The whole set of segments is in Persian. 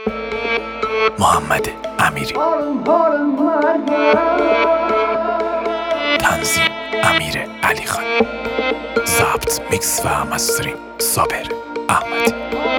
محمد امیری. تنظیم امیر علی خان. ضبط، میکس و مسترینگ صابر احمدی.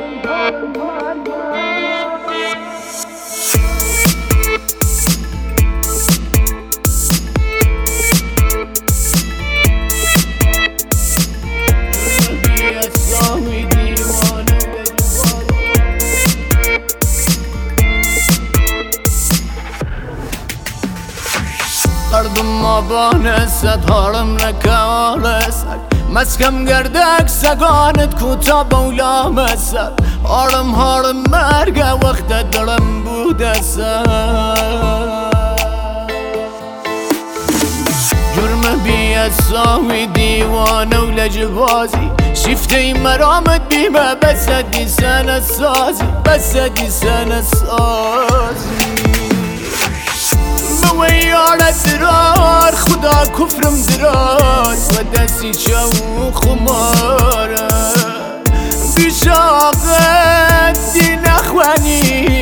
قردم آبان صد هارم نکارسد مسکم گردک سگانت کوتا بولا مسد هارم مرگ وقت درم بوده سد جرم بیاساوی دیوانه و لجبازی شیفته مرامت بیمه بسدی سنه سازی ویارت درار خدا کفرم دراز و دستی چو خماره بیشاقت دی نخوانی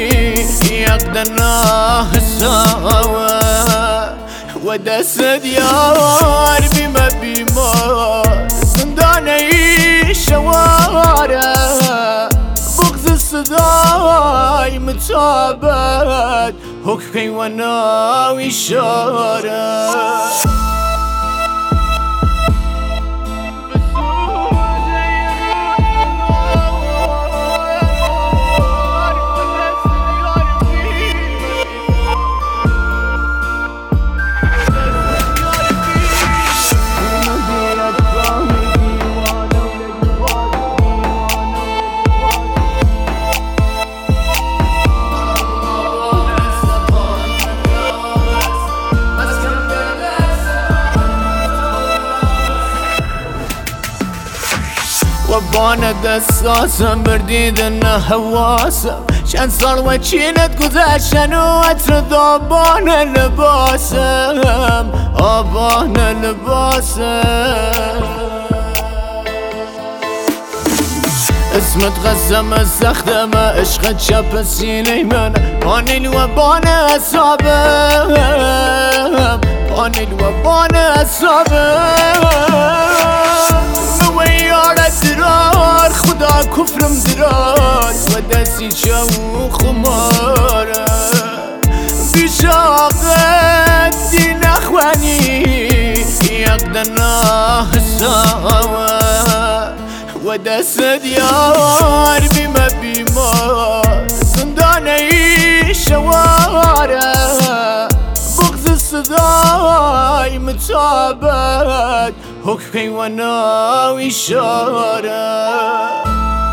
یقدنا حساوه و دست دیار بیمه بیمار زندانه ای شواره بغض صدای متابت حکمی و ناوی شاره بانه دستاسم بردیدن حواسم چند سال و چینت گذشتن و عطر دابان لباسم آبان لباسم اسمت قسم سختم عشق چپ سینه منه پانیل و بان اصابم پانیل و بان اصابم درار خدا کفرم دراز و دستی چو خماره بیشاقت دی نخوانی یقدنا حساوه و دست دیار بیمه بیمار زندانه ای شواره بغض صدای متابت حکمی و ناوی شاره